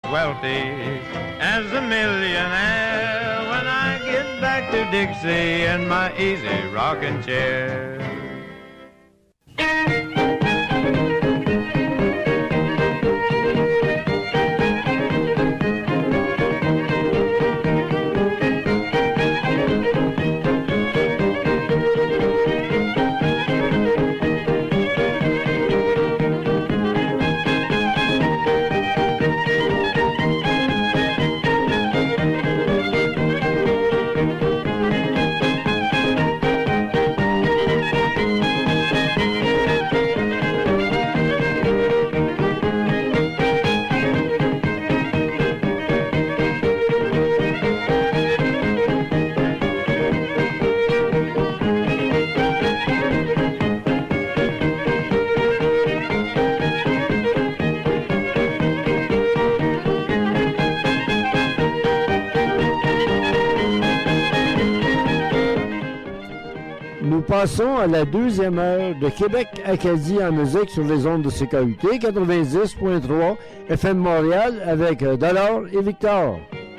wealthy as a millionaire when I get back to Dixie in my easy rocking chair. Passons à la deuxième heure de Québec-Acadie en musique sur les ondes de CKUT 90.3 FM Montréal avec Dollar et Victor.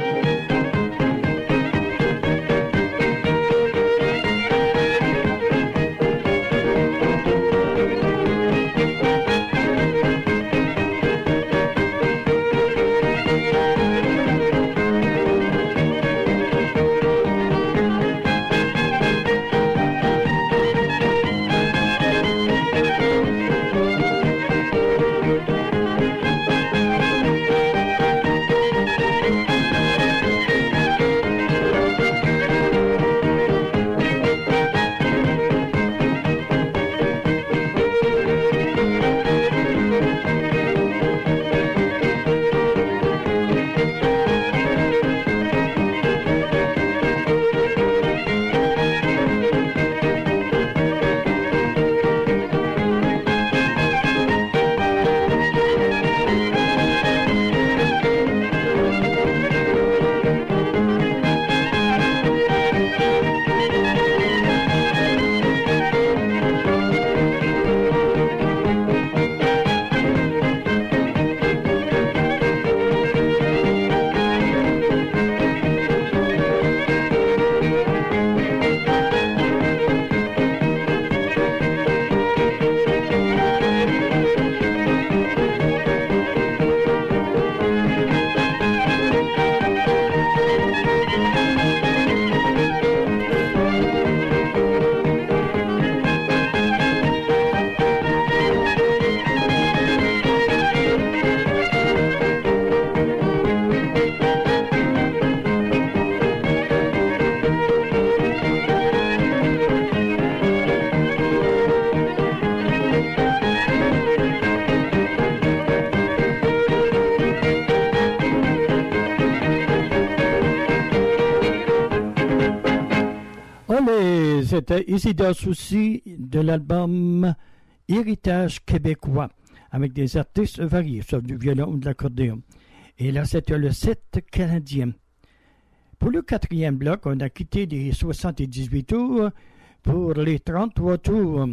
C'était Isidore Soucy de l'album Héritage québécois, avec des artistes variés, sauf du violon ou de l'accordéon. Et là, c'était le set canadien. Pour le quatrième bloc, on a quitté les 78 tours pour les 33 tours.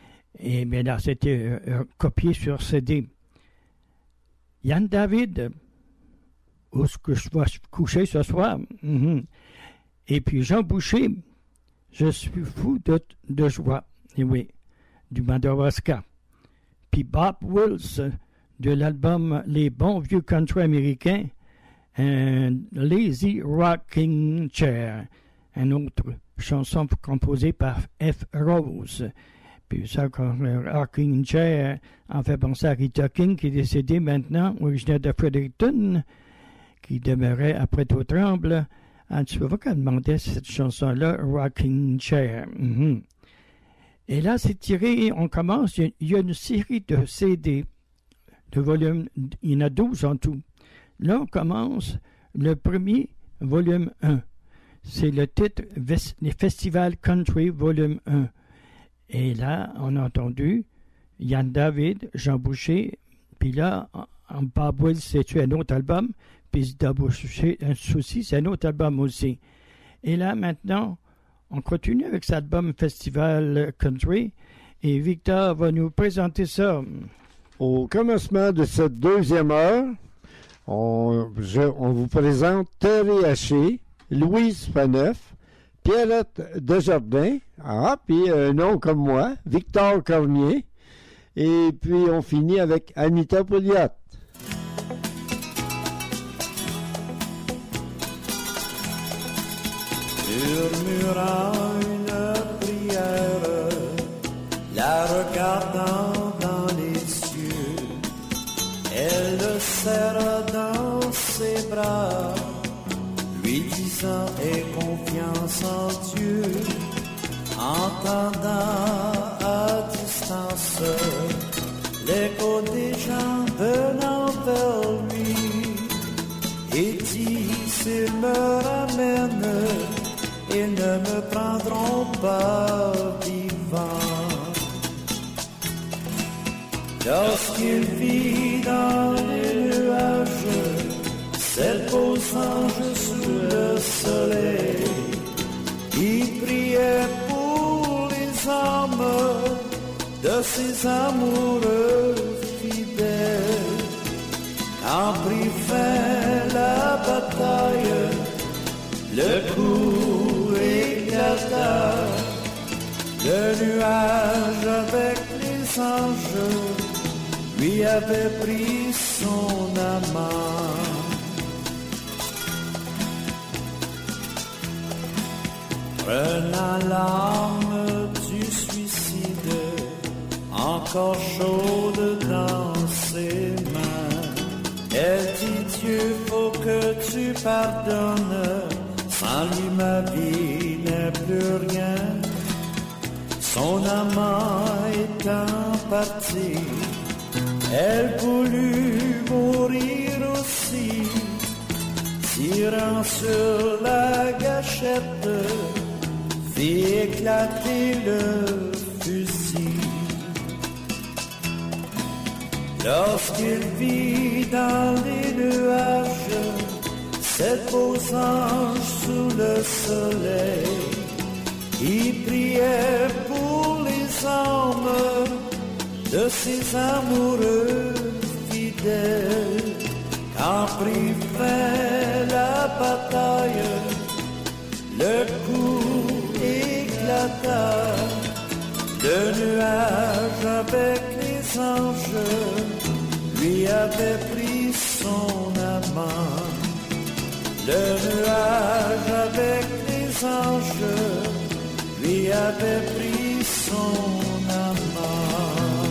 Et bien là, c'était copié sur CD. Yann David, où est-ce que je vais coucher ce soir? Et puis Jean Boucher, je suis fou de joie. Et oui, du Madawaska. Puis Bob Wills, de l'album Les bons vieux country américains, un Lazy Rocking Chair, une autre chanson composée par F. Rose. Puis ça, comme Rocking Chair, en fait penser à Rita King, qui est décédée maintenant, originaire de Fredericton, qui demeurait à Pointe-aux-Trembles. Tu vois qu'elle demandait cette chanson-là, Rocking Chair. Et là, c'est tiré, on commence, il y a une série de CD, de volumes, il y en a 12 en tout. Là, on commence le premier, volume 1. C'est le titre les Festivals Country, volume 1. Et là, on a entendu Yann David, Jean Boucher, puis là, en Bob Wills, c'est un autre album, puis Boucher, un souci, c'est un autre album aussi. Et là, maintenant, on continue avec cet album Festival Country, et Victor va nous présenter ça. Au commencement de cette deuxième heure, On vous présente Terry Haché, Louise Faneuf, Pierrette Desjardins, puis un nom comme moi, Victor Cormier, et puis on finit avec Anita Pouliot. Murmura une prière, la regardant dans les cieux, elle le serra dans ses bras, lui disant aie confiance en Dieu, entendant à distance l'écho des gens venant vers lui, et dit s'ils me ramènent, ils ne me prendront pas vivant. Lorsqu'il vit dans les nuages ces beaux anges sous le soleil, il priait pour les âmes de ses amoureux fidèles. Quand prit fin la bataille, le coup éclata, le nuage avec les anges lui avait pris son amant. Prenant l'arme du suicide, encore chaude dans ses mains, elle dit Dieu, faut que tu pardonnes, sans lui ma vie n'est plus rien. Son amant étant parti, elle voulut mourir aussi, tirant sur la gâchette, fit éclater le fusil. Lorsqu'il vit dans les nuages ces beaux anges sous le soleil, il priait pour les âmes de ses amoureux fidèles. Quand prit fin la bataille, le coup éclata, le nuage avec les anges lui avait pris son amant. Le nuage avec les anges lui avait pris son amant.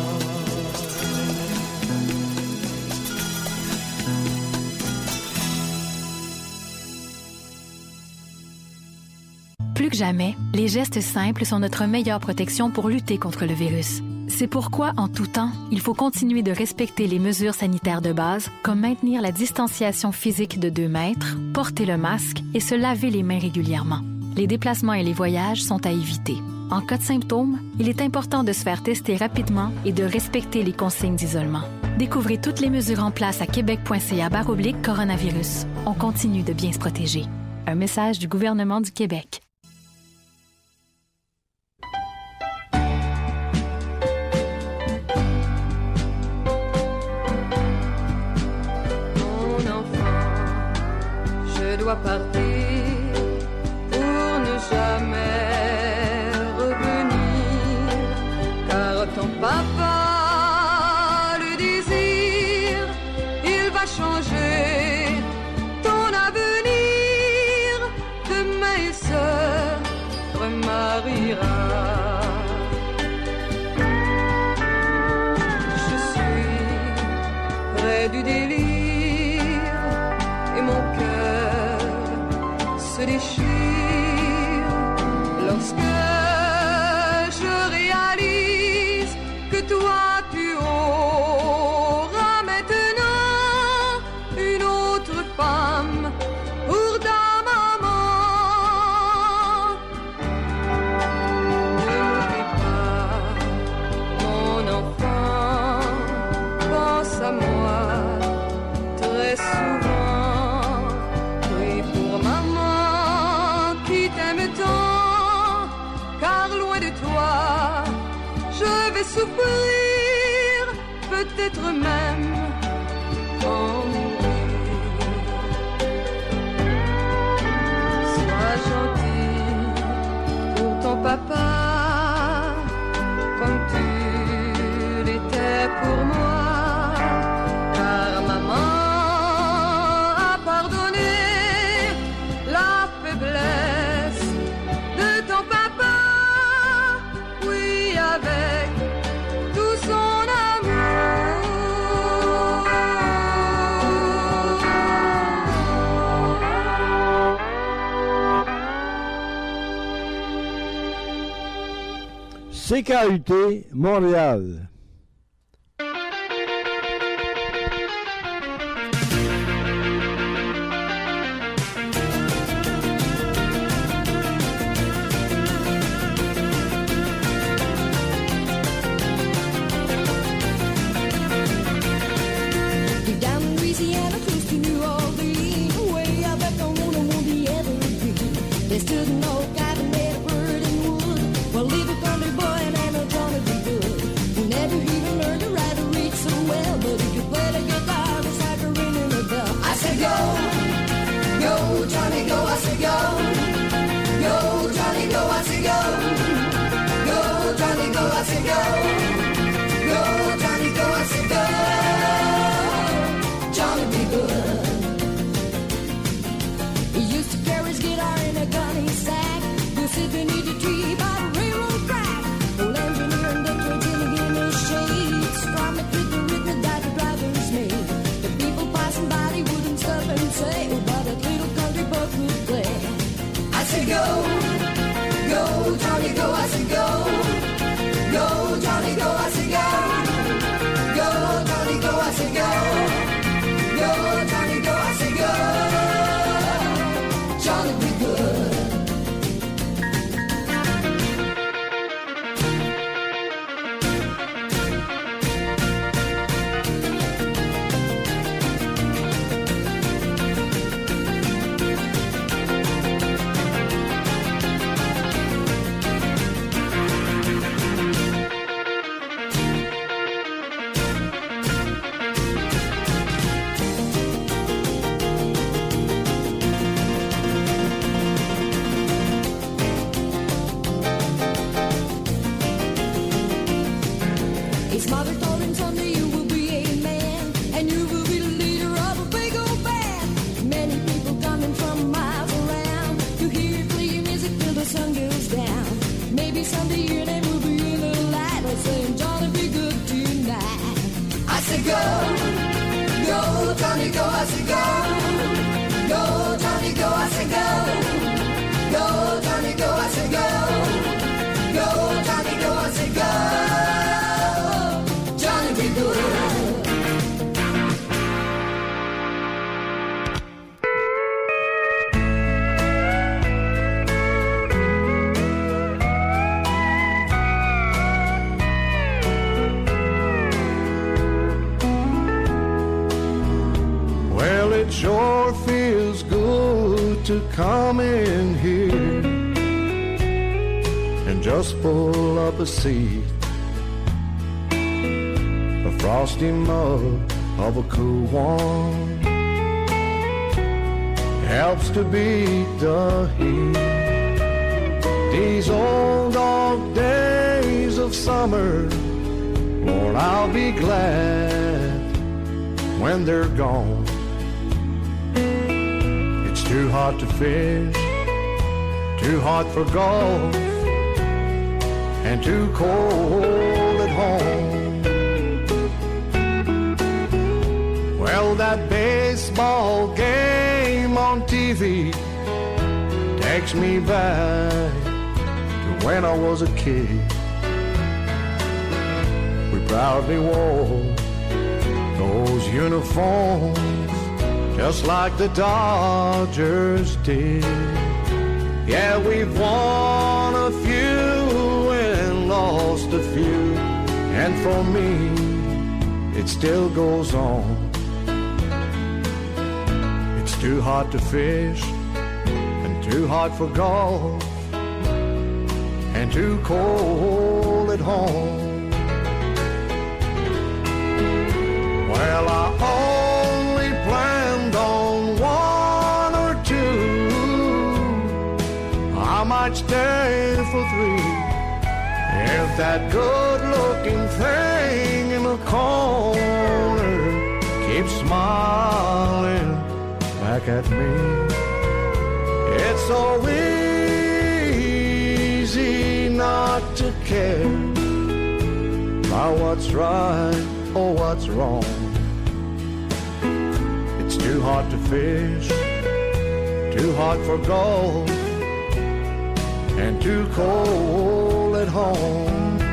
Plus que jamais, les gestes simples sont notre meilleure protection pour lutter contre le virus. C'est pourquoi, en tout temps, il faut continuer de respecter les mesures sanitaires de base, comme maintenir la distanciation physique de 2 mètres, porter le masque et se laver les mains régulièrement. Les déplacements et les voyages sont à éviter. En cas de symptômes, il est important de se faire tester rapidement et de respecter les consignes d'isolement. Découvrez toutes les mesures en place à québec.ca/coronavirus. On continue de bien se protéger. Un message du gouvernement du Québec. Partir pour ne jamais revenir, car ton papa le désire, il va changer ton avenir, demain il se remariera. Je suis près du délire et mon cœur se déchire lorsque je réalise que toi tu auras maintenant une autre femme pour ta maman. Ne m'oublie pas, mon enfant, pense à moi très souvent, prie pour maman t'aime tant, car loin de toi, je vais souffrir, peut-être même en mourir. CKUT Montréal. Sure feels good to come in here and just pull up a seat, a frosty mug of a cool one helps to beat the heat. These old dog days of summer, Lord, I'll be glad when they're gone. Too hot to fish, too hot for golf, and too cold at home. Well, that baseball game on TV takes me back to when I was a kid. We proudly wore those uniforms just like the Dodgers did. Yeah, we've won a few and lost a few, and for me, it still goes on. It's too hot to fish, and too hot for golf, and too cold at home. Well, I only planned on one or two. I might stay for three if that good-looking thing in the corner keeps smiling back at me. It's so easy not to care about what's right or what's wrong. It's too hot to fish, too hot for golf, and too cold at home.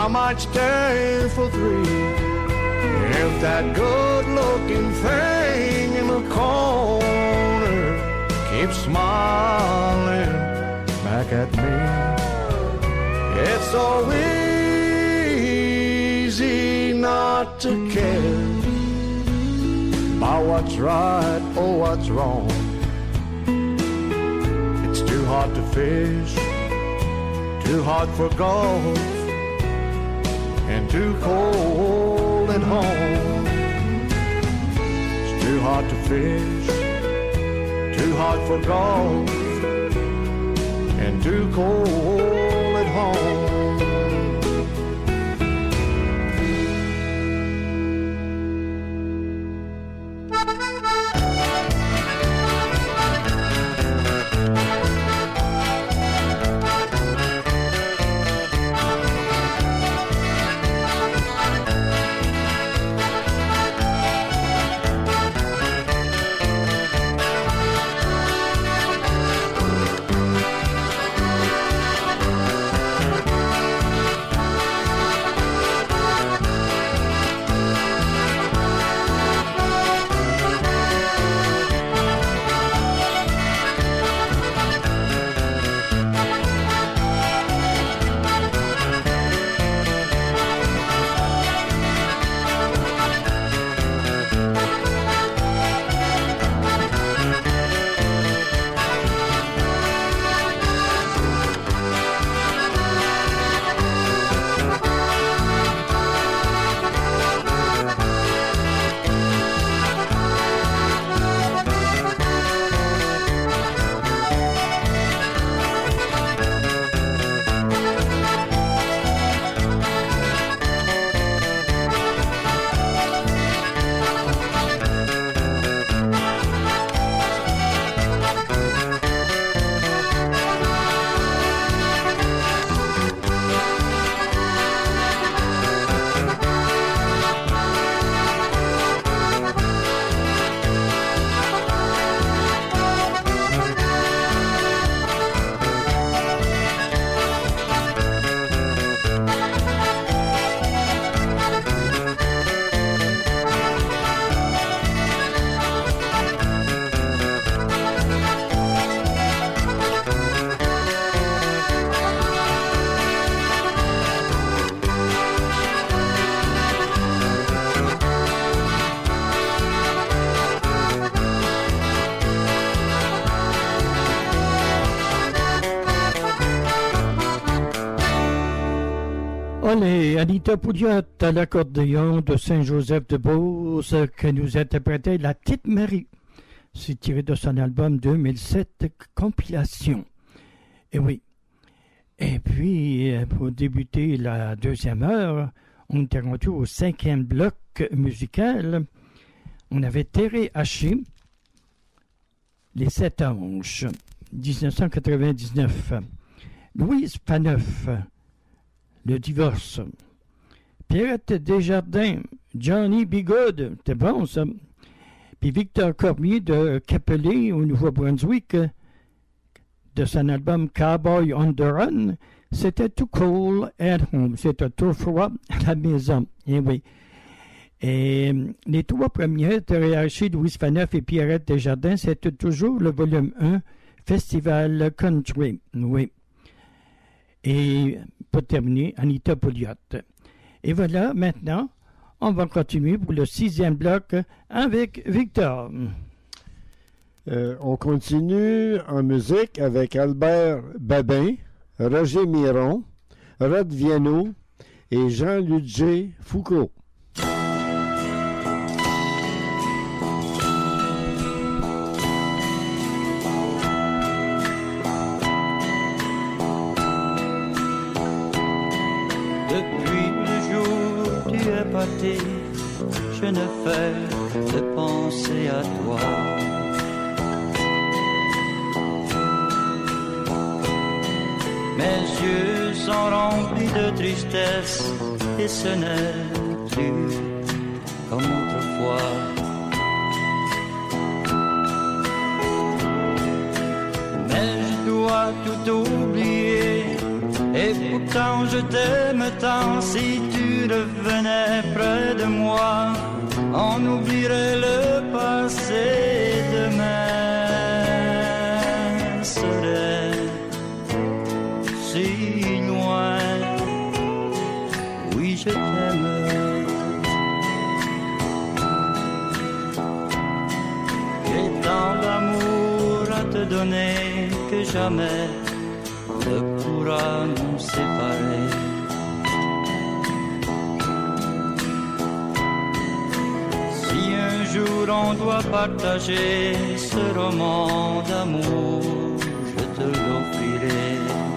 I might stay for three. If that good-looking thing in the corner keeps smiling back at me, it's so easy not to care about what's right or what's wrong. It's too hard to fish, too hard for golf, and too cold at home. It's too hard to fish, too hard for golf, and too cold at home. Allez, Anita Pouliot à l'accordéon de Saint-Joseph-de-Beauce qui nous interprétait La Petite Marie. C'est tiré de son album 2007 Compilation. Et oui. Et puis, pour débuter la deuxième heure, on était rendu au 5e bloc musical. On avait Théré Haché, Les Sept Anges, 1999. Louise Paneuf, Le Divorce. Pierrette Desjardins, Johnny B. Good, c'était bon ça. Puis Victor Cormier de Capelé au Nouveau-Brunswick, de son album Cowboy on the Run, c'était Too Cold at Home, c'était trop froid à la maison. Et oui. Et les trois premiers, Théré Haché, Louise Paneuf et Pierrette Desjardins, c'était toujours le volume 1, Festival Country. Oui. Et pour terminer, Anita Pouliot. Et voilà, maintenant, on va continuer pour le 6e bloc avec Victor. On continue en musique avec Albert Babin, Roger Miron, Rod Viano et Jean-Ludger Foucault. Je ne fais que penser à toi. Mes yeux sont remplis de tristesse et ce n'est plus comme autrefois. Mais je dois tout oublier Et pourtant je t'aime tant, si tu revenais près de moi, on oublierait le passé demain serait si loin. Oui, je t'aime. J'ai tant d'amour à te donner que jamais ne pourra nous séparer. Si un jour on doit partager ce roman d'amour, je te l'offrirai.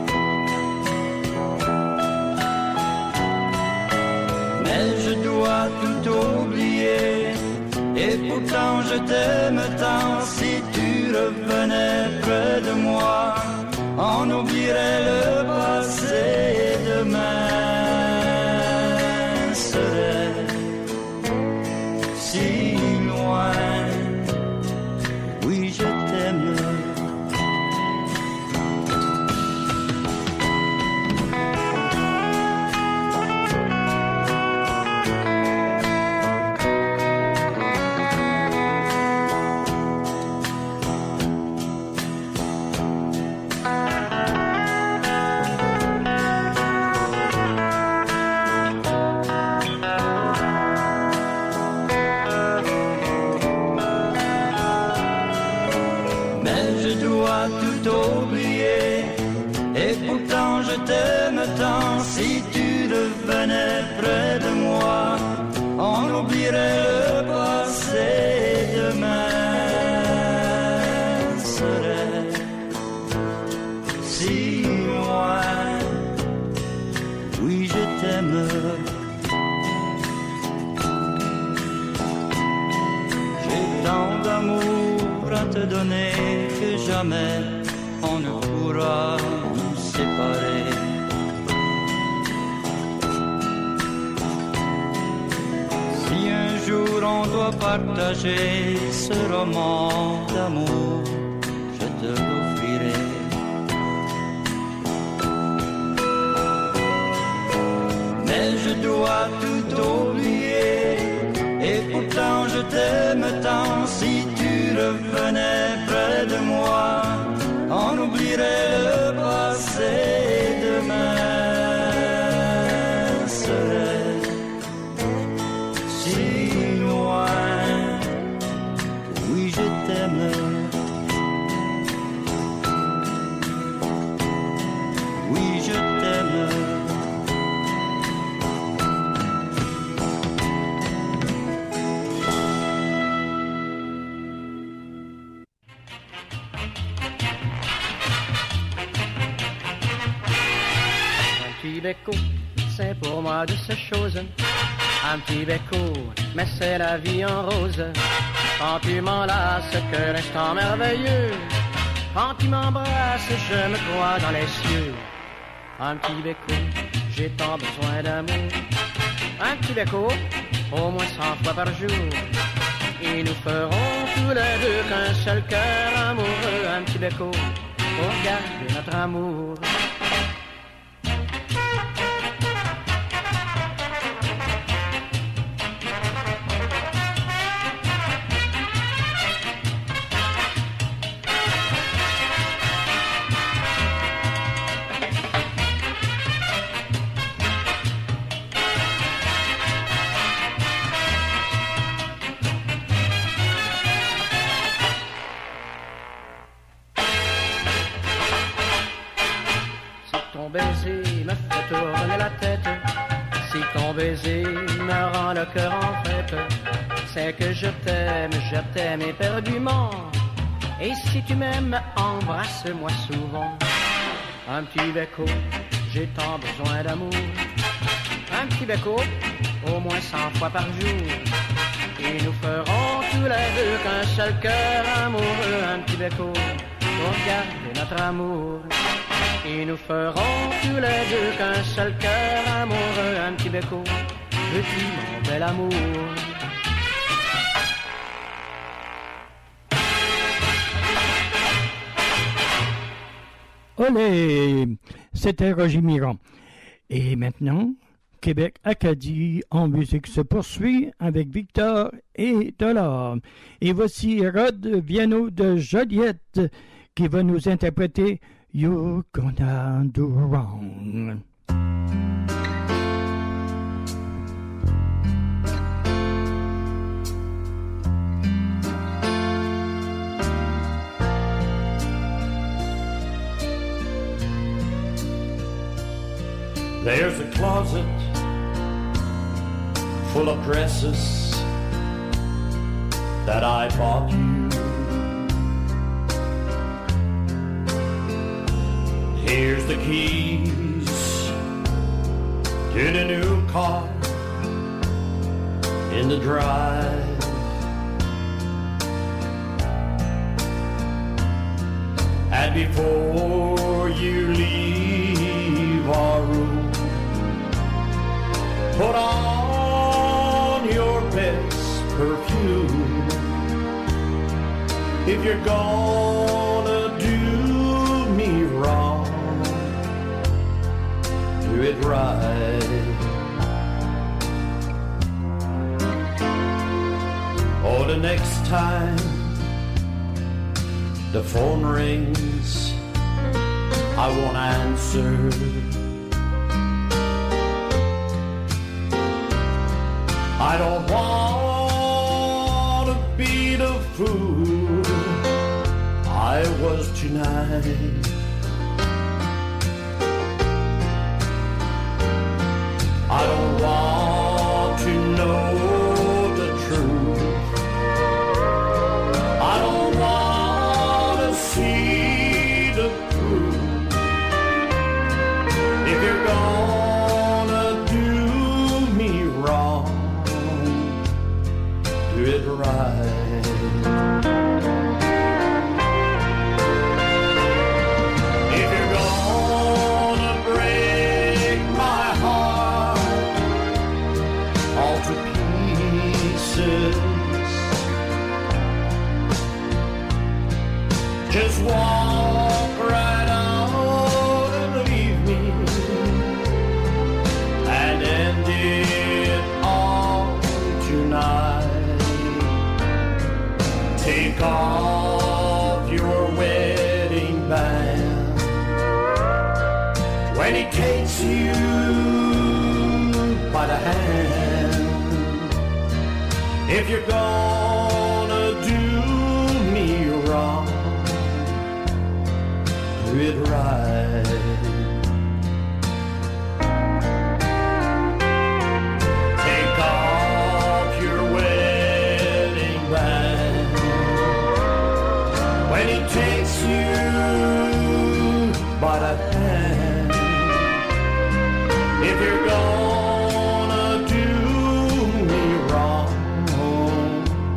Mais je dois tout oublier, et pourtant je t'aime tant, si tu revenais près de moi, on oublierait le passé demain serait si loin. Oui, je t'aime. Si tu revenais près de moi, on oublierait le passé demain serait si loin. Oui, je t'aime. J'ai tant d'amour à te donner que jamais on ne pourra nous séparer. On doit partager ce roman d'amour, je te l'offrirai. Mais je dois tout oublier, et pourtant je t'aime tant, si tu revenais près de moi, on oublierait le passé demain serait si loin. Oui, je t'aime. Oui, je t'aime. Un petit béco, c'est pour moi de ces choses. Un petit béco, mais c'est la vie en rose. Quand tu m'enlaces, que l'instant merveilleux. Quand tu m'embrasses, je me crois dans les cieux. Un petit béco, j'ai tant besoin d'amour. Un petit béco, au moins 100 fois par jour. Et nous ferons tous les deux qu'un seul cœur amoureux. Un petit béco, pour garder notre amour. Ton baiser me fait tourner la tête, si ton baiser me rend le cœur en fête, c'est que je t'aime éperdument. Et si tu m'aimes, embrasse-moi souvent. Un petit béco, j'ai tant besoin d'amour. Un petit béco, au moins 100 fois par jour. Et nous ferons tous les deux qu'un seul cœur amoureux. Un petit béco, pour garder notre amour. Et nous ferons tous les deux qu'un seul cœur amoureux. Un petit béco, petit mon bel amour. Olé! C'était Roger Miron. Et maintenant, Québec-Acadie en musique se poursuit avec Victor et Dollar. Et voici Rod Viano de Joliette qui va nous interpréter You're Gonna Do Wrong. There's a closet full of dresses that I bought you. Here's the keys to the new car in the drive. And before you leave our room, put on your best perfume. If you're gonna do me wrong, do it right. Oh, the next time the phone rings, I won't answer. I don't want to be the fool I was tonight. I don't want to know the truth. I don't want to see the proof. If you're gonna do me wrong, do it right. If you're gonna break my heart all to pieces, just walk right out and leave me and end it all tonight. Take off your wedding band when he takes you by the hand. If you're gonna do me wrong, do it right. Take off your wedding band when he takes you by the hand. If you're gonna do me wrong,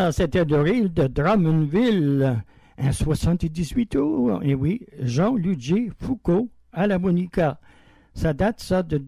Ça, c'était de rire de Drummondville, un 78 tours. Et oui, Jean-Ludger Foucault à la Monica. Ça date, ça, de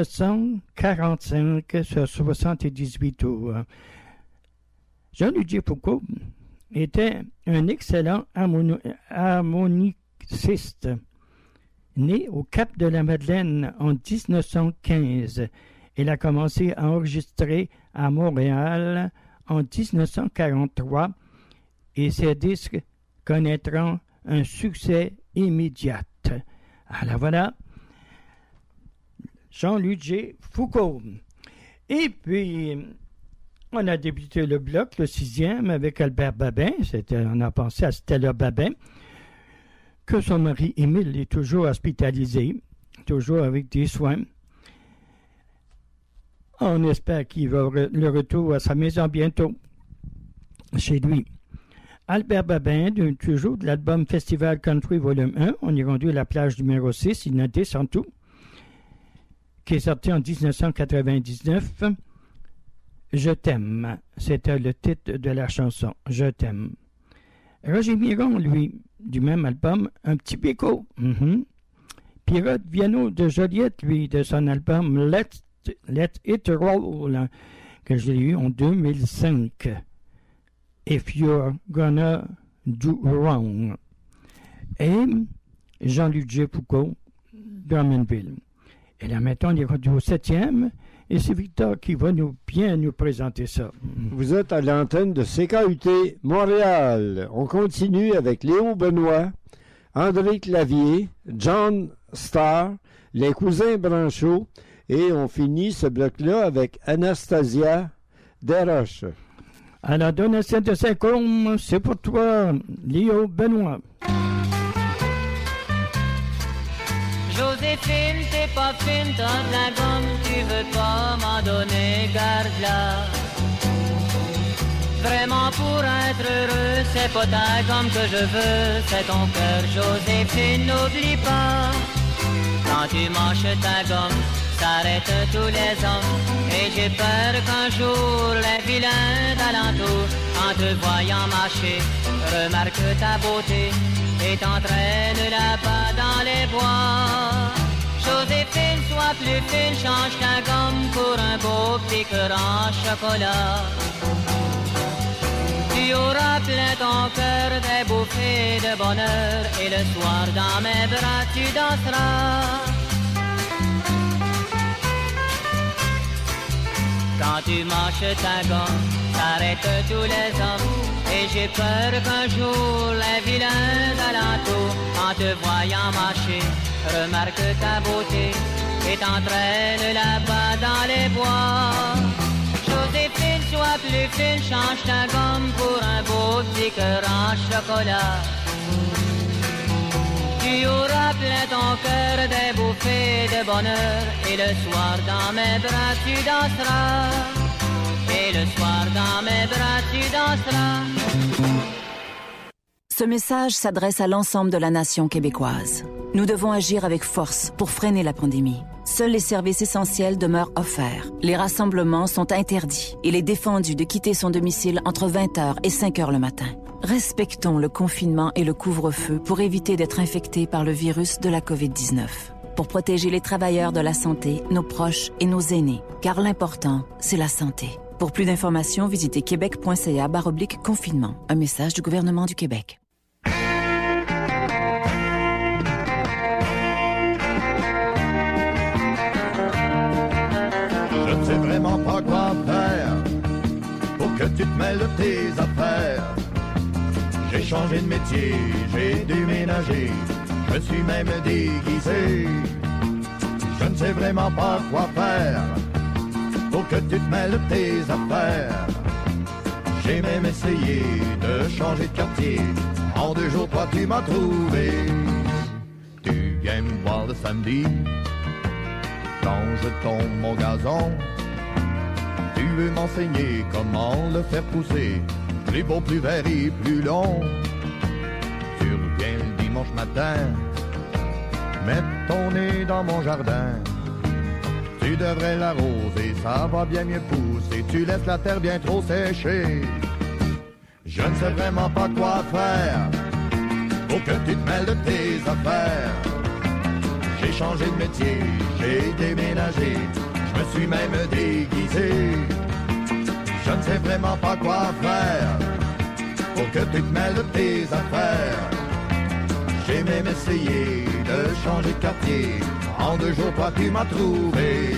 1945, sur 78 tours. Jean-Ludger Foucault était un excellent harmoniciste, né au Cap de la Madeleine en 1915. Il a commencé à enregistrer à Montréal en 1943 et ses disques connaîtront un succès immédiat. Alors voilà, Jean-Ludger Foucault. Et puis, on a débuté le bloc, le 6e, avec Albert Babin. On a pensé à Stella Babin, que son mari Émile est toujours hospitalisé, toujours avec des soins. On espère qu'il va le retour à sa maison bientôt, chez lui. Albert Babin, toujours de l'album Festival Country Volume 1, on est rendu à la plage numéro 6, il n'a descend tout, qui est sorti en 1999. Je t'aime, c'était le titre de la chanson, Je t'aime. Roger Miron, lui, du même album, Un petit béco. Pirate Viano de Joliette, lui, de son album Let It Roll, que j'ai eu en 2005. If You're Gonna Do Wrong. Et Jean-Ludger Foucault, Drummondville. Et là, maintenant, on est rendu au 7e, et c'est Victor qui va bien nous présenter ça. Vous êtes à l'antenne de CKUT Montréal. On continue avec Léo Benoît, André Clavier, John Starr, les cousins Branchot, et on finit ce bloc-là avec Anastasia Desroches. À la donation de Saint-Côme, c'est pour toi, Léo Benoît. Joséphine, t'es pas fine, t'as de la gomme, tu veux pas m'en donner, garde-la. Vraiment pour être heureux, c'est pas ta gomme que je veux, c'est ton cœur, Joséphine, n'oublie pas. Quand tu mâches ta gomme, s'arrêtent tous les hommes, et j'ai peur qu'un jour les vilains d'alentour, en te voyant marcher, remarquent ta beauté et t'entraînent là-bas dans les bois. Joséphine, sois plus fine, change ta gomme pour un beau petit cœur en chocolat. Tu auras plein ton cœur des bouffées de bonheur, et le soir dans mes bras tu danseras. Quand tu marches ta gomme, s'arrêtent tous les hommes, et j'ai peur qu'un jour les vilains d'alentour, en te voyant marcher, remarquent ta beauté et t'entraînent là-bas dans les bois. Joséphine, sois plus fine, change ta gomme pour un beau petit cœur en chocolat. Tu auras plein ton cœur des bouffées de bonheur, et le soir dans mes bras tu danseras. Et le soir dans mes bras tu danseras. Ce message s'adresse à l'ensemble de la nation québécoise. Nous devons agir avec force pour freiner la pandémie. Seuls les services essentiels demeurent offerts. Les rassemblements sont interdits. Il est défendu de quitter son domicile entre 20h et 5h le matin. Respectons le confinement et le couvre-feu pour éviter d'être infectés par le virus de la COVID-19. Pour protéger les travailleurs de la santé, nos proches et nos aînés. Car l'important, c'est la santé. Pour plus d'informations, visitez québec.ca/confinement. Un message du gouvernement du Québec. Je ne sais vraiment pas quoi faire pour que tu te mêles de tes affaires. J'ai changé de métier, j'ai déménagé, je suis même déguisé. Je ne sais vraiment pas quoi faire pour que tu te mêles de tes affaires. J'ai même essayé de changer de quartier, en 2 jours toi tu m'as trouvé. Tu viens me voir le samedi, quand je tombe mon gazon. Tu veux m'enseigner comment le faire pousser, plus beau, plus vert et plus long. Tu reviens le dimanche matin, mettre ton nez dans mon jardin. Tu devrais l'arroser, ça va bien mieux pousser. Tu laisses la terre bien trop sécher. Je ne sais vraiment pas quoi faire pour que tu te mêles de tes affaires. J'ai changé de métier, j'ai déménagé, je me suis même déguisé. Je ne sais vraiment pas quoi faire pour que tu te mêles de tes affaires. J'ai même essayé de changer de quartier, en 2 jours toi tu m'as trouvé.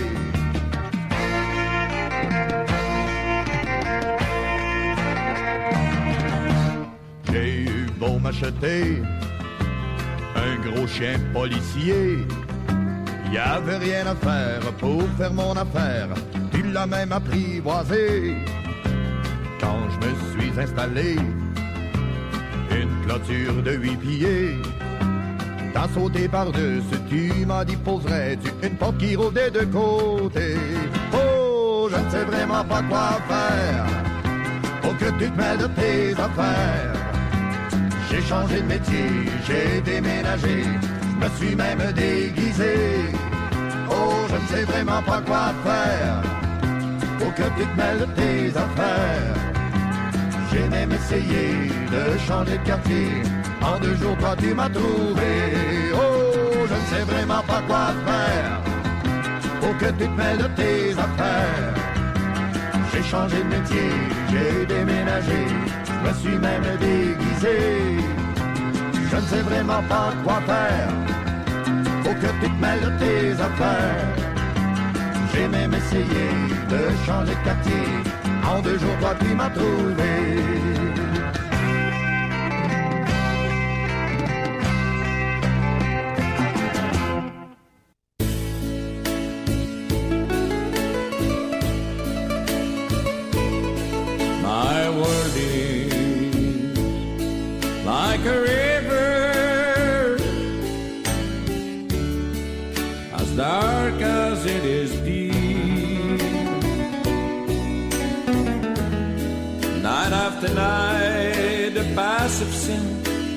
J'ai eu beau m'acheter un gros chien policier, y avait rien à faire pour faire mon affaire, tu l'as même apprivoisé. Quand je me suis installé, une clôture de 8 pieds, t'as sauté par-dessus, tu m'as dit poserais-tu une porte qui roule des 2 côtés. Oh, je ne sais vraiment pas quoi faire pour que tu te mêles de tes affaires. J'ai changé de métier, j'ai déménagé, je me suis même déguisé. Oh, je ne sais vraiment pas quoi faire pour que tu te mêles de tes affaires. J'ai même essayé de changer de quartier, en 2 jours toi tu m'as trouvé. Oh, je ne sais vraiment pas quoi faire pour que tu te mêles de tes affaires. J'ai changé de métier, j'ai déménagé, je me suis même déguisé. Je ne sais vraiment pas quoi faire pour que tu te mêles de tes affaires. J'ai même essayé de changer de quartier, en 2 jours toi tu m'as trouvé. My world is like a river, as dark as it is deep. Night after night, the passive sin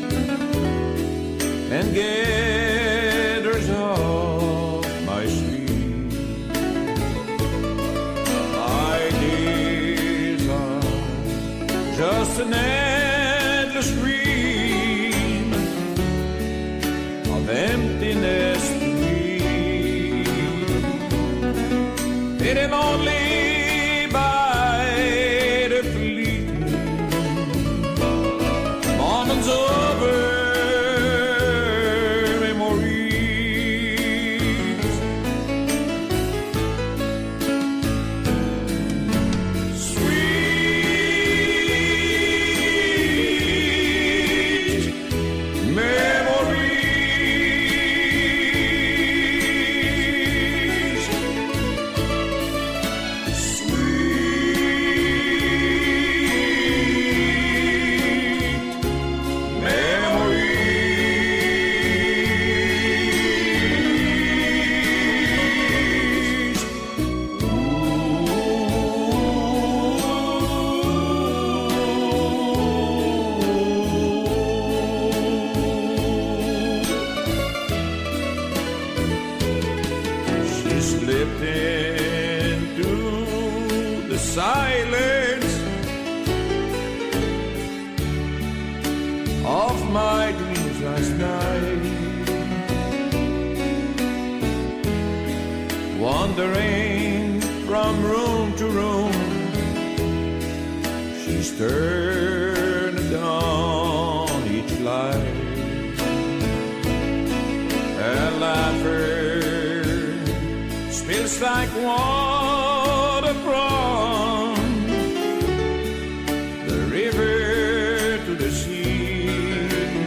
and gathers up my sleep. My days are just an endless stream of emptiness to me. It am only by the fleeting moments over memories. Sweet memories. She slipped into the silence of my dreams last night, wandering from room to room. She's turned on each light. Her laughter spills like water from the river to the sea.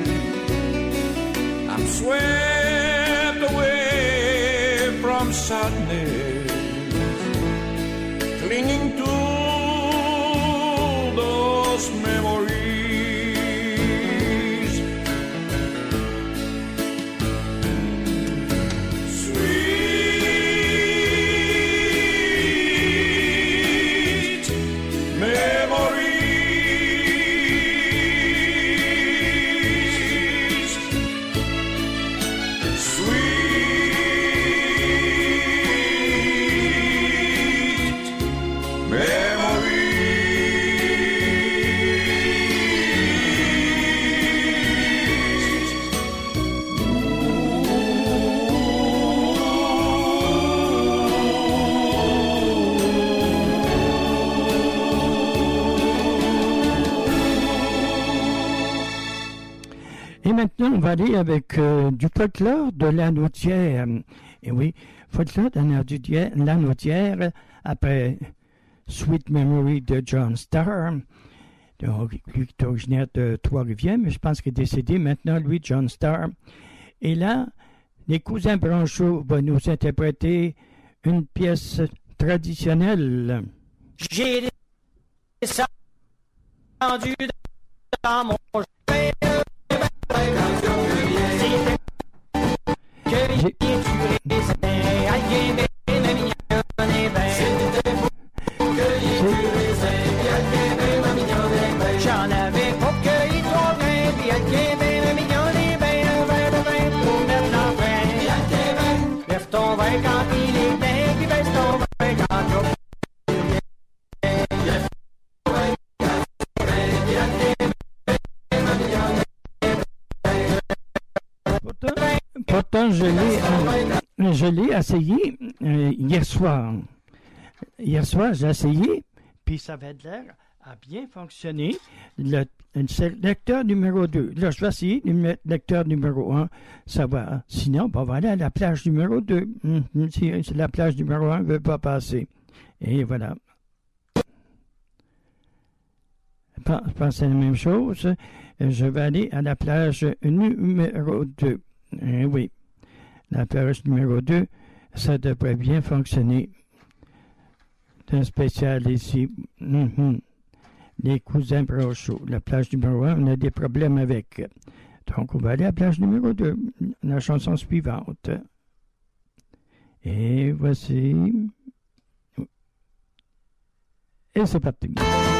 I'm swept away from sadness, clinging to those memories. Sweet memories. Sweet Et maintenant, on va aller avec du folklore de Lanaudière. Et oui, folklore de Lanaudière, après Sweet Memory de John Starr. Donc, lui qui est originaire de Trois-Rivières, mais je pense qu'il est décédé maintenant, lui, John Starr. Et là, les cousins Branchot vont nous interpréter une pièce traditionnelle. J'ai descendu dans mon j'en avais pour cueillir 3 grains, puis elle québait un million des bains, un verre de vin pour mettre l'enfant. Lève ton vin quand il est plein, puis baisse ton vin quand Pourtant, je l'ai essayé hier soir. Hier soir, j'ai essayé, puis ça avait l'air à bien fonctionner. Le lecteur numéro 2. Là, je vais essayer le lecteur numéro 1. Ça va. Sinon, on va aller à la plage numéro 2. Si la plage numéro 1 ne veut pas passer. Et voilà. Je pense que c'est la même chose. Je vais aller à la plage numéro 2. Oui. La plage numéro 2, ça devrait bien fonctionner. C'est un spécial ici. Les cousins Branchot. La plage numéro 1, on a des problèmes avec. Donc, on va aller à la plage numéro 2. La chanson suivante. Et voici. Et c'est parti.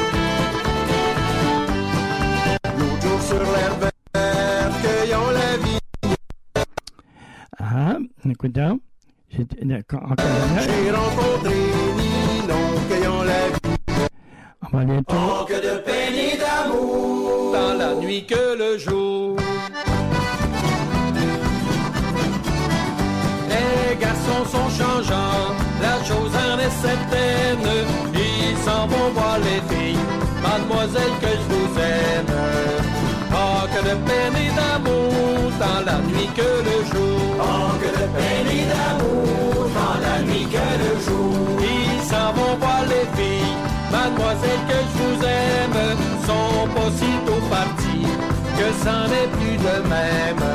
L'autre jour sur l'herbe verte, cueillons la vie. Ah, écoute donc. J'ai rencontré Ninon, cueillons la vie. On va aller oh, que de peine et d'amour, dans la nuit que le jour. Les garçons sont changeants, la chose en est certaine. Ils s'en vont voir les filles, mademoiselle que je vous aime. Oh, que de peine et d'amour, dans la nuit que le jour. Oh, que de peine et d'amour, dans la nuit que le jour. Ils s'en vont voir les filles, mademoiselle que je vous aime, sont pas si tôt partis que c'en est plus de même.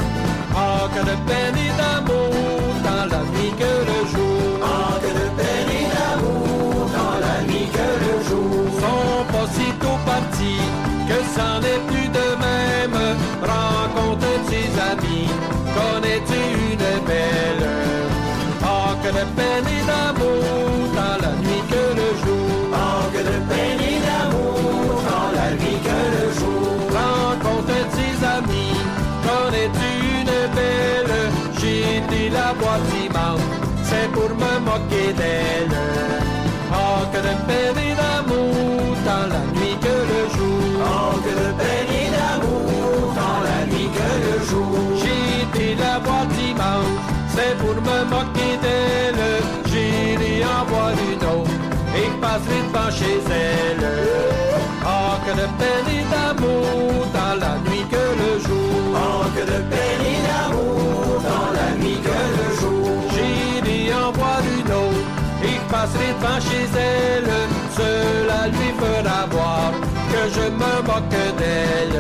Oh, que de peine et d'amour, dans la nuit que le jour. Oh, que de peine et d'amour, dans la nuit que le jour. Sont pas si tôt partis que c'en est plus de même. Rencontre ses amis, connais-tu une belle? Oh, que de peine et d'amour, dans la nuit que le jour. Oh, que de peine et d'amour, dans la nuit que le jour. Rencontre ses amis, connais-tu une belle? J'ai été la voir dimanche, c'est pour me moquer d'elle. Oh, que de peine et d'amour, dans la nuit que le jour. Oh, que de peine et d'amour, dans la nuit que le jour. J'ai été la voir dimanche, c'est pour me moquer d'elle. J'irai en voir une autre et passerai devant chez elle. Oh, que de peine et d'amour, dans la nuit que le jour. Oh, que de peine et d'amour, dans la nuit que le jour. J'irai en voir une autre et passerai devant chez elle. Cela lui fera voir que je me moque d'elle.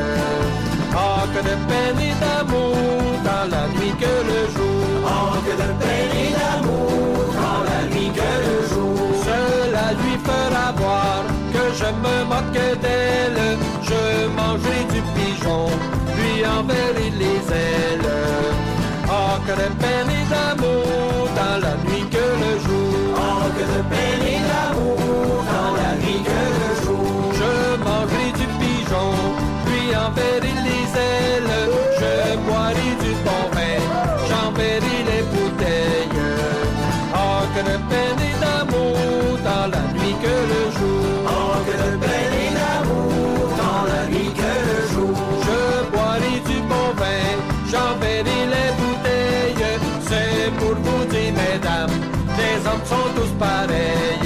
Oh, que de peine et d'amour, dans la nuit que le jour. Oh, que de peine et d'amour, dans la nuit que le jour. Cela lui fera voir que je me moque d'elle. Je mangerai du pigeon, lui enverrai les ailes. Oh, que de peine et d'amour, dans la nuit que le jour. Oh, que de peine et d'amour, dans la nuit que le jour. Je mangerai du pigeon, lui enverrai les ailes. Je boirai du bon vin, j'enverrai les bouteilles. Oh, que de peine et d'amour, dans la nuit que le jour. Oh, que de peine et d'amour, dans la nuit que le jour. Je boirai du bon vin, j'enverrai les bouteilles. C'est pour vous dire, mesdames, les hommes sont tous pareils.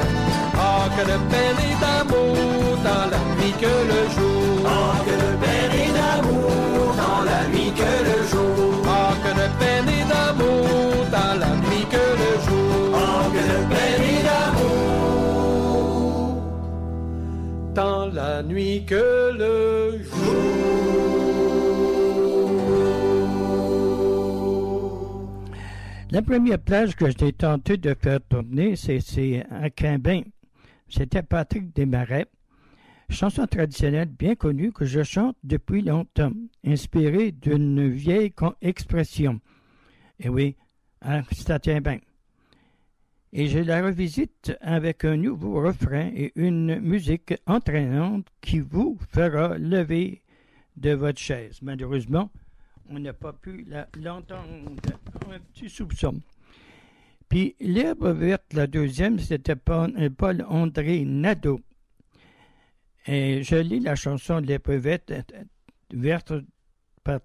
Oh, que de peine et d'amour, dans la nuit que le jour. Oh, que de peine et d'amour, dans La première plage que j'ai tenté de faire tourner, c'est à Quimbin. C'était Patrick Desmarais. Chanson traditionnelle bien connue que je chante depuis longtemps, inspirée d'une vieille expression. Et oui, ça tient bien. Et je la revisite avec un nouveau refrain et une musique entraînante qui vous fera lever de votre chaise. Malheureusement, on n'a pas pu l'entendre. Un petit soupçon. Puis l'herbe verte, la deuxième, c'était Paul-André Nadeau. Et je lis la chanson de l'herbe verte par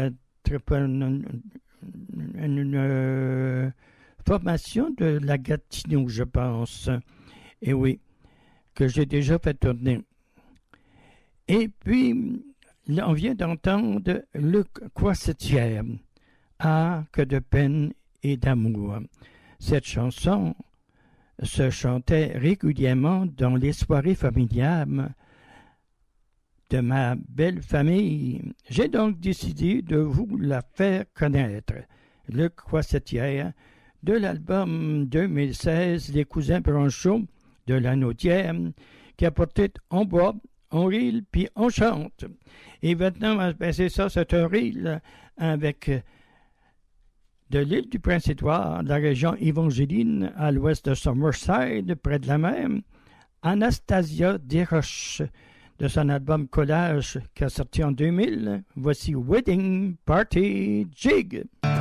une formation de la Gatineau, je pense. Et oui, que j'ai déjà fait tourner. Et puis, on vient d'entendre Luc Croissetière, « Ah, que de peine et d'amour ». Cette chanson se chantait régulièrement dans les soirées familiales de ma belle famille. J'ai donc décidé de vous la faire connaître. Luc Croissetière, de l'album 2016 Les Cousins Branchot de la Naudière, qui a porté On boit, on rit, puis on chante. Et maintenant, ben c'est ça, c'est un reel avec de l'île du Prince-Édouard, la région évangéline à l'ouest de Summerside, près de la mer, Anastasia Desroches, de son album Collage qui a sorti en 2000. Voici Wedding Party Jig.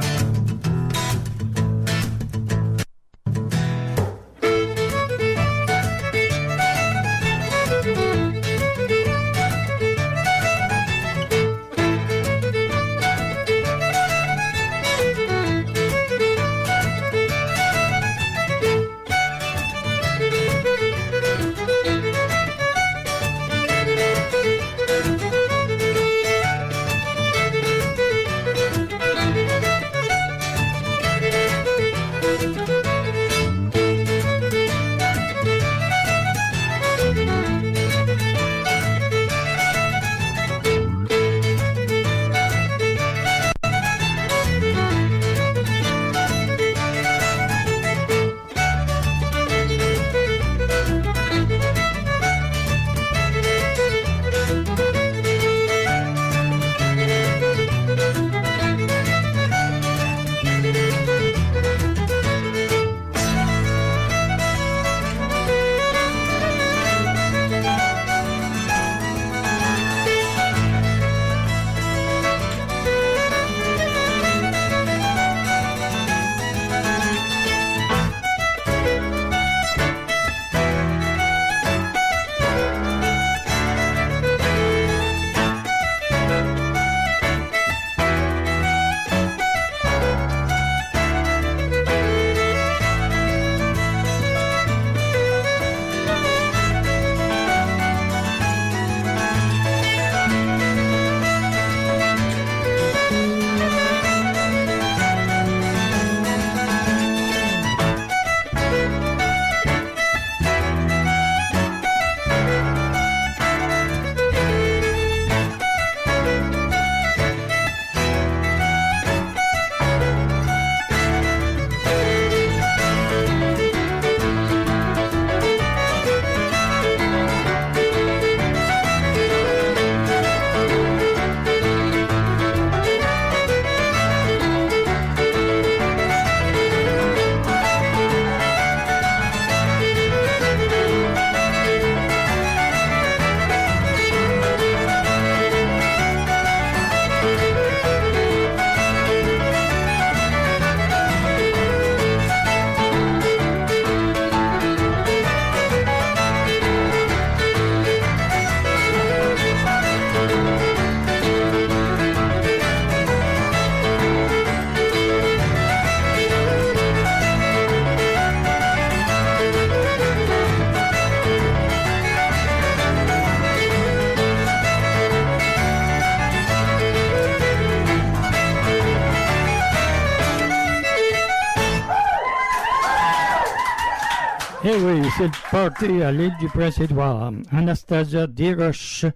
Eh oui, c'est le party à l'île du Prince-Édouard. Anastasia Desroches,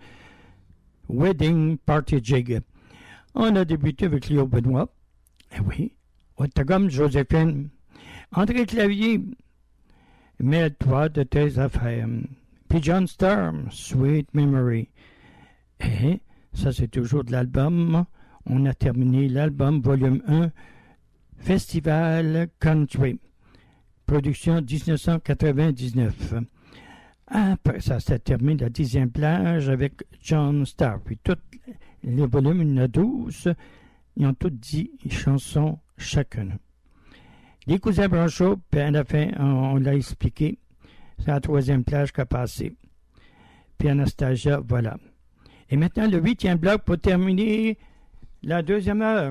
Wedding Party Jig. On a débuté avec Léo Benoît. Eh oui, Ottagam Joséphine. André Clavier, mêle-toi de tes affaires. Puis John Storm, Sweet Memory. Et ça, c'est toujours de l'album. On a terminé l'album volume 1, Festival Country. Production 1999. Après ça, ça termine la 10e plage avec John Starr. Puis tous les volumes, il y en a 12. Ils ont tous 10 chansons chacun. Les cousins Branchot, puis à la fin, on l'a expliqué. C'est la 3e plage qu'a passé. Puis Anastasia, voilà. Et maintenant, le 8e bloc pour terminer la 2e heure.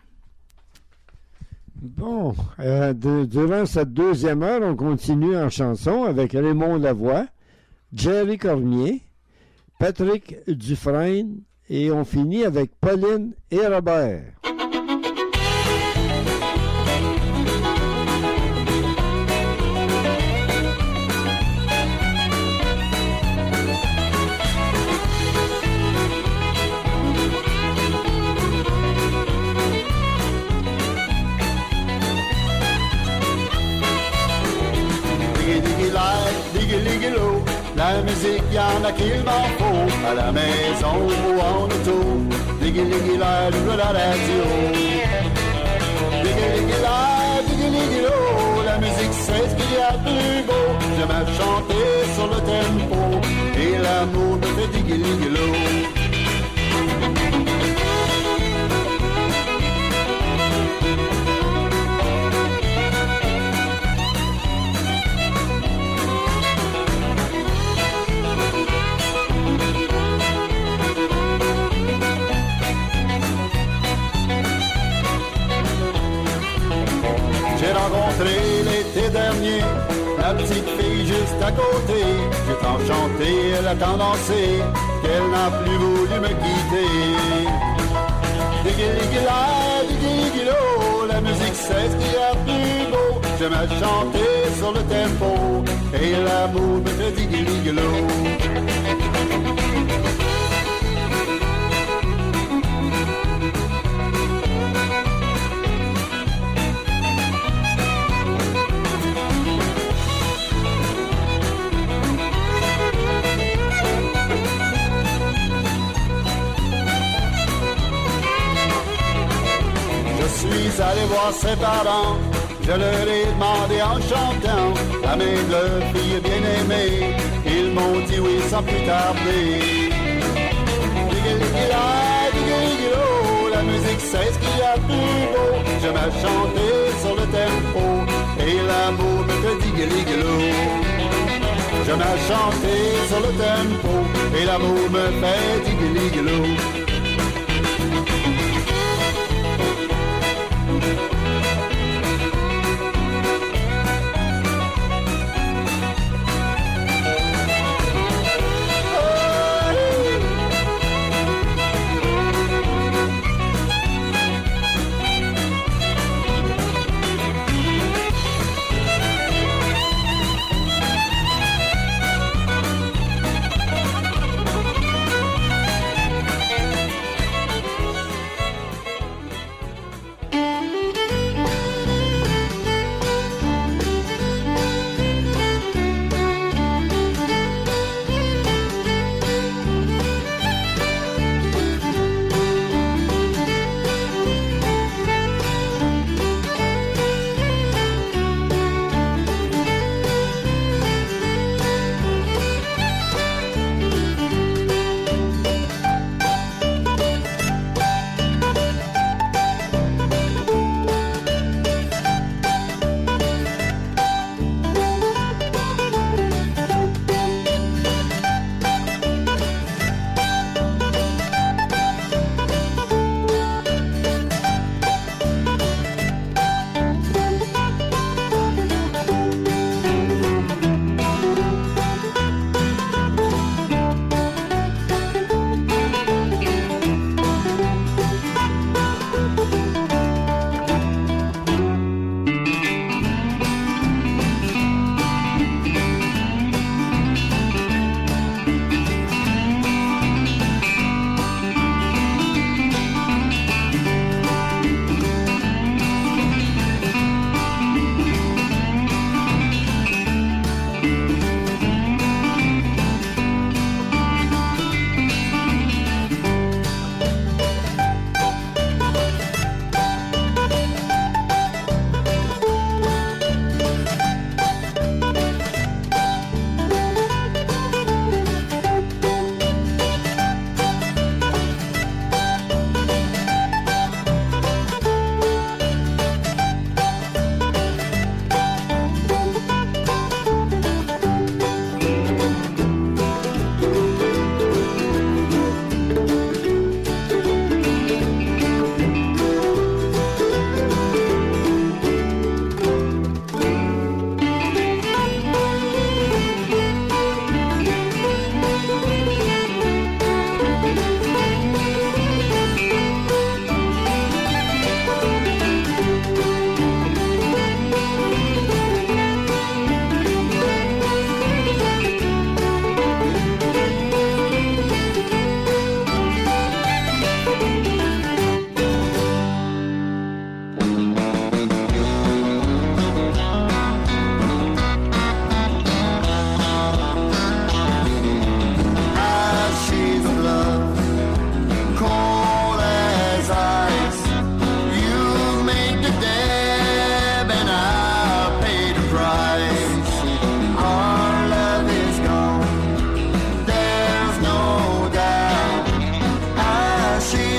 Bon, durant cette 2e heure, on continue en chanson avec Raymond Lavoie, Jerry Cormier, Patrick Dufresne et on finit avec Pauline et Robert. Diggy-liggy-lo, la musique y'en a qu'il m'en faut, à la maison ou en auto. Diggy-liggy-la, de la radio. Diggy-liggy-la, diggy-liggy-lo, la musique c'est ce qu'il y a de plus beau. J'aime à chanter sur le tempo, et l'amour me fait diggy-liggy-lo. J'ai rencontré l'été dernier la petite fille juste à côté. J'ai tant chanté, elle a tant dansé qu'elle n'a plus voulu me quitter. Diggy-liggy-la, diggy-liggy-lo, la musique c'est ce qu'il y a de plus beau. J'aime à chanter sur le tempo et l'amour me fait diggy-liggy-lo. Je suis allé voir ses parents, je leur ai demandé en chantant la main de leur fille bien-aimée. Ils m'ont dit oui sans plus tarder. Diggy-liggy-la, diggy-liggy-lo, la musique c'est ce qu'il y a de plus beau. J'aime à chanter sur le tempo et l'amour me fait diggy-liggy-lo. J'aime à chanter sur le tempo et l'amour me fait diggy-liggy-lo.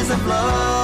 of love.